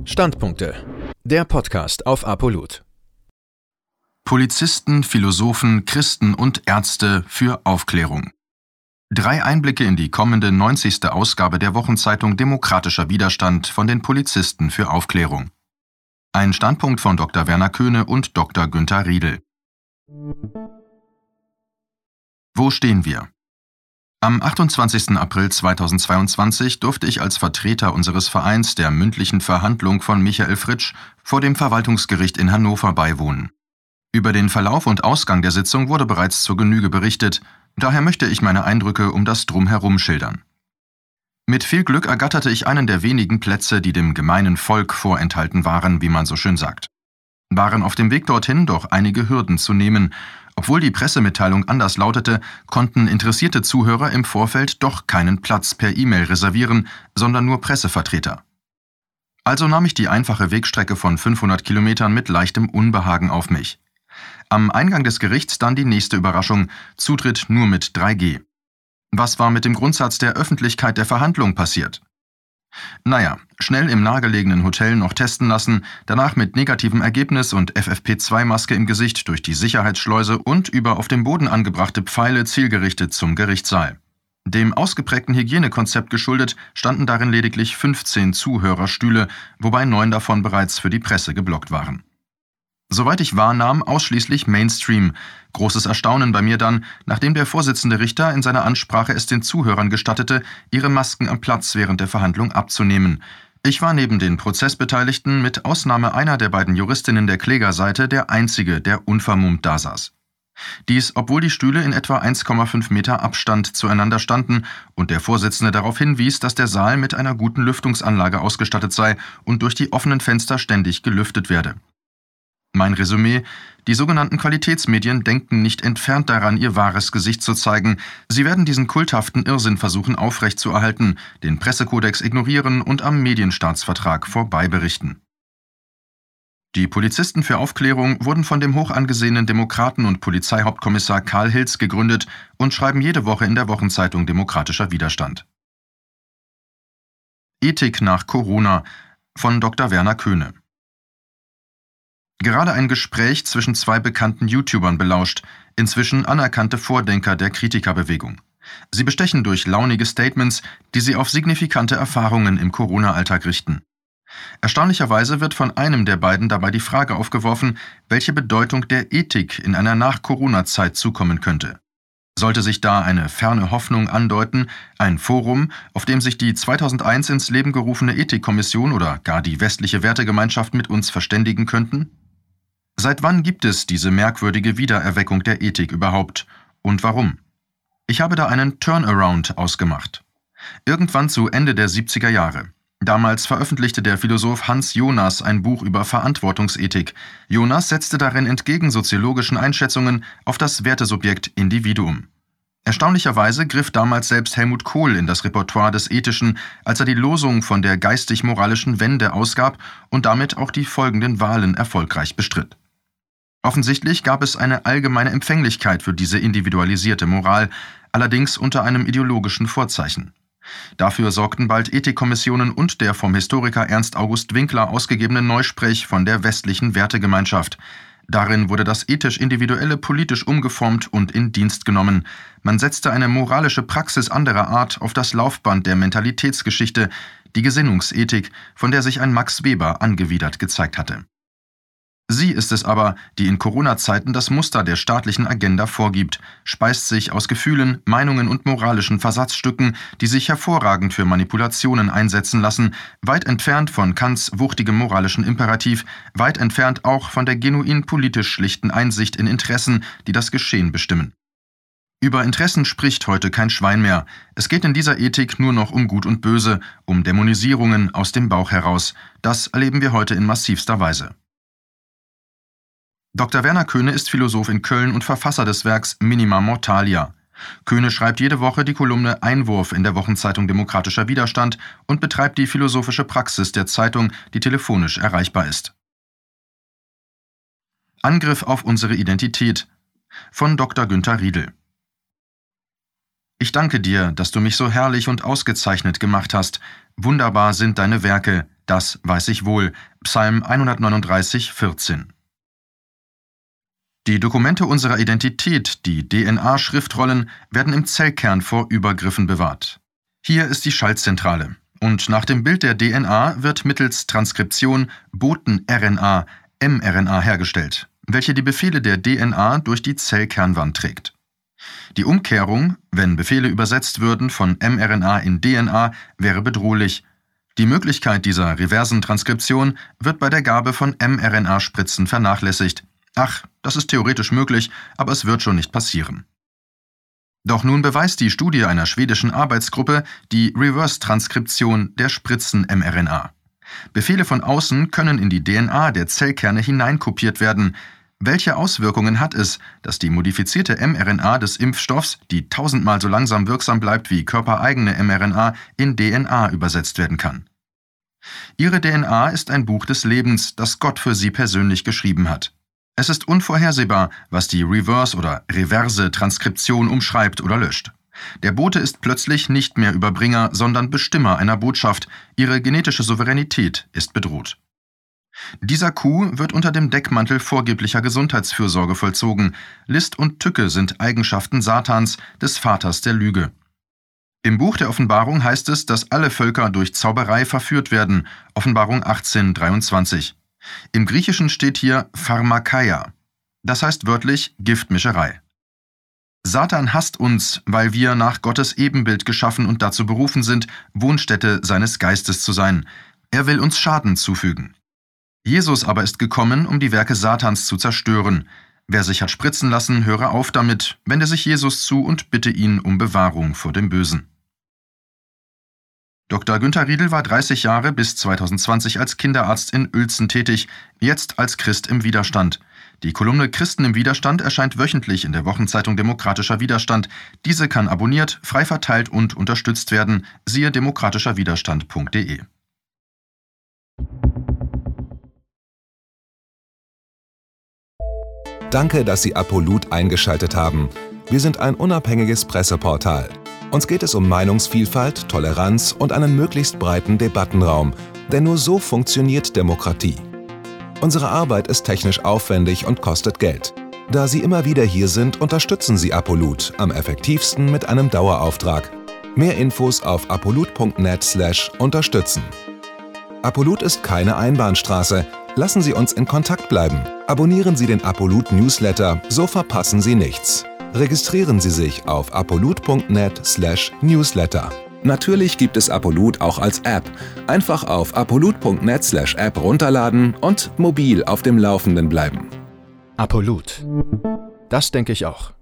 Standpunkte. Der Podcast auf Apolut. Polizisten, Philosophen, Christen und Ärzte für Aufklärung. 3 Einblicke in die kommende 90. Ausgabe der Wochenzeitung Demokratischer Widerstand von den Polizisten für Aufklärung. Ein Standpunkt von Dr. Werner Köhne und Dr. Günther Riedel. Wo stehen wir? Am 28. April 2022 durfte ich als Vertreter unseres Vereins der mündlichen Verhandlung von Michael Fritsch vor dem Verwaltungsgericht in Hannover beiwohnen. Über den Verlauf und Ausgang der Sitzung wurde bereits zur Genüge berichtet, daher möchte ich meine Eindrücke um das Drumherum schildern. Mit viel Glück ergatterte ich einen der wenigen Plätze, die dem gemeinen Volk vorenthalten waren, wie man so schön sagt. Waren auf dem Weg dorthin doch einige Hürden zu nehmen. Obwohl die Pressemitteilung anders lautete, konnten interessierte Zuhörer im Vorfeld doch keinen Platz per E-Mail reservieren, sondern nur Pressevertreter. Also nahm ich die einfache Wegstrecke von 500 Kilometern mit leichtem Unbehagen auf mich. Am Eingang des Gerichts dann die nächste Überraschung, Zutritt nur mit 3G. Was war mit dem Grundsatz der Öffentlichkeit der Verhandlung passiert? Naja, schnell im nahegelegenen Hotel noch testen lassen, danach mit negativem Ergebnis und FFP2-Maske im Gesicht durch die Sicherheitsschleuse und über auf dem Boden angebrachte Pfeile zielgerichtet zum Gerichtssaal. Dem ausgeprägten Hygienekonzept geschuldet standen darin lediglich 15 Zuhörerstühle, wobei 9 davon bereits für die Presse geblockt waren. Soweit ich wahrnahm, ausschließlich Mainstream. Großes Erstaunen bei mir dann, nachdem der Vorsitzende Richter in seiner Ansprache es den Zuhörern gestattete, ihre Masken am Platz während der Verhandlung abzunehmen. Ich war neben den Prozessbeteiligten mit Ausnahme einer der beiden Juristinnen der Klägerseite der Einzige, der unvermummt dasaß. Dies, obwohl die Stühle in etwa 1,5 Meter Abstand zueinander standen und der Vorsitzende darauf hinwies, dass der Saal mit einer guten Lüftungsanlage ausgestattet sei und durch die offenen Fenster ständig gelüftet werde. Mein Resümee: Die sogenannten Qualitätsmedien denken nicht entfernt daran, ihr wahres Gesicht zu zeigen. Sie werden diesen kulthaften Irrsinn versuchen aufrechtzuerhalten, den Pressekodex ignorieren und am Medienstaatsvertrag vorbei berichten. Die Polizisten für Aufklärung wurden von dem hoch angesehenen Demokraten- und Polizeihauptkommissar Karl Hilz gegründet und schreiben jede Woche in der Wochenzeitung Demokratischer Widerstand. Ethik nach Corona von Dr. Werner Köhne. Gerade ein Gespräch zwischen 2 bekannten YouTubern belauscht, inzwischen anerkannte Vordenker der Kritikerbewegung. Sie bestechen durch launige Statements, die sie auf signifikante Erfahrungen im Corona-Alltag richten. Erstaunlicherweise wird von einem der beiden dabei die Frage aufgeworfen, welche Bedeutung der Ethik in einer Nach-Corona-Zeit zukommen könnte. Sollte sich da eine ferne Hoffnung andeuten, ein Forum, auf dem sich die 2001 ins Leben gerufene Ethikkommission oder gar die westliche Wertegemeinschaft mit uns verständigen könnten? Seit wann gibt es diese merkwürdige Wiedererweckung der Ethik überhaupt und warum? Ich habe da einen Turnaround ausgemacht. Irgendwann zu Ende der 70er Jahre. Damals veröffentlichte der Philosoph Hans Jonas ein Buch über Verantwortungsethik. Jonas setzte darin entgegen soziologischen Einschätzungen auf das Wertesubjekt Individuum. Erstaunlicherweise griff damals selbst Helmut Kohl in das Repertoire des Ethischen, als er die Losung von der geistig-moralischen Wende ausgab und damit auch die folgenden Wahlen erfolgreich bestritt. Offensichtlich gab es eine allgemeine Empfänglichkeit für diese individualisierte Moral, allerdings unter einem ideologischen Vorzeichen. Dafür sorgten bald Ethikkommissionen und der vom Historiker Ernst August Winkler ausgegebene Neusprech von der westlichen Wertegemeinschaft. Darin wurde das ethisch-individuelle politisch umgeformt und in Dienst genommen. Man setzte eine moralische Praxis anderer Art auf das Laufband der Mentalitätsgeschichte, die Gesinnungsethik, von der sich ein Max Weber angewidert gezeigt hatte. Sie ist es aber, die in Corona-Zeiten das Muster der staatlichen Agenda vorgibt, speist sich aus Gefühlen, Meinungen und moralischen Versatzstücken, die sich hervorragend für Manipulationen einsetzen lassen, weit entfernt von Kants wuchtigem moralischen Imperativ, weit entfernt auch von der genuin politisch schlichten Einsicht in Interessen, die das Geschehen bestimmen. Über Interessen spricht heute kein Schwein mehr. Es geht in dieser Ethik nur noch um Gut und Böse, um Dämonisierungen aus dem Bauch heraus. Das erleben wir heute in massivster Weise. Dr. Werner Köhne ist Philosoph in Köln und Verfasser des Werks Minima Mortalia. Köhne schreibt jede Woche die Kolumne Einwurf in der Wochenzeitung Demokratischer Widerstand und betreibt die philosophische Praxis der Zeitung, die telefonisch erreichbar ist. Angriff auf unsere Identität von Dr. Günther Riedel. Ich danke dir, dass du mich so herrlich und ausgezeichnet gemacht hast. Wunderbar sind deine Werke. Das weiß ich wohl. Psalm 139, 14. Die Dokumente unserer Identität, die DNA-Schriftrollen, werden im Zellkern vor Übergriffen bewahrt. Hier ist die Schaltzentrale. Und nach dem Bild der DNA wird mittels Transkription Boten-RNA, mRNA hergestellt, welche die Befehle der DNA durch die Zellkernwand trägt. Die Umkehrung, wenn Befehle übersetzt würden von mRNA in DNA, wäre bedrohlich. Die Möglichkeit dieser reversen Transkription wird bei der Gabe von mRNA-Spritzen vernachlässigt. Ach, das ist theoretisch möglich, aber es wird schon nicht passieren. Doch nun beweist die Studie einer schwedischen Arbeitsgruppe die Reverse-Transkription der Spritzen-mRNA. Befehle von außen können in die DNA der Zellkerne hineinkopiert werden. Welche Auswirkungen hat es, dass die modifizierte mRNA des Impfstoffs, die 1000-mal so langsam wirksam bleibt wie körpereigene mRNA, in DNA übersetzt werden kann? Ihre DNA ist ein Buch des Lebens, das Gott für sie persönlich geschrieben hat. Es ist unvorhersehbar, was die Reverse- oder reverse Transkription umschreibt oder löscht. Der Bote ist plötzlich nicht mehr Überbringer, sondern Bestimmer einer Botschaft. Ihre genetische Souveränität ist bedroht. Dieser Coup wird unter dem Deckmantel vorgeblicher Gesundheitsfürsorge vollzogen. List und Tücke sind Eigenschaften Satans, des Vaters der Lüge. Im Buch der Offenbarung heißt es, dass alle Völker durch Zauberei verführt werden. Offenbarung 18, 23. Im Griechischen steht hier Pharmakeia. Das heißt wörtlich Giftmischerei. Satan hasst uns, weil wir nach Gottes Ebenbild geschaffen und dazu berufen sind, Wohnstätte seines Geistes zu sein. Er will uns Schaden zufügen. Jesus aber ist gekommen, um die Werke Satans zu zerstören. Wer sich hat spritzen lassen, höre auf damit, wende sich Jesus zu und bitte ihn um Bewahrung vor dem Bösen. Dr. Günther Riedel war 30 Jahre bis 2020 als Kinderarzt in Uelzen tätig, jetzt als Christ im Widerstand. Die Kolumne Christen im Widerstand erscheint wöchentlich in der Wochenzeitung Demokratischer Widerstand. Diese kann abonniert, frei verteilt und unterstützt werden. Siehe demokratischerwiderstand.de. Danke, dass Sie Apolut eingeschaltet haben. Wir sind ein unabhängiges Presseportal. Uns geht es um Meinungsvielfalt, Toleranz und einen möglichst breiten Debattenraum, denn nur so funktioniert Demokratie. Unsere Arbeit ist technisch aufwendig und kostet Geld. Da Sie immer wieder hier sind, unterstützen Sie Apolut am effektivsten mit einem Dauerauftrag. Mehr Infos auf apolut.net/unterstützen. Apolut ist keine Einbahnstraße. Lassen Sie uns in Kontakt bleiben. Abonnieren Sie den Apolut Newsletter, so verpassen Sie nichts. Registrieren Sie sich auf apolut.net/newsletter. Natürlich gibt es Apolut auch als App. Einfach auf apolut.net/app runterladen und mobil auf dem Laufenden bleiben. Apolut. Das denke ich auch.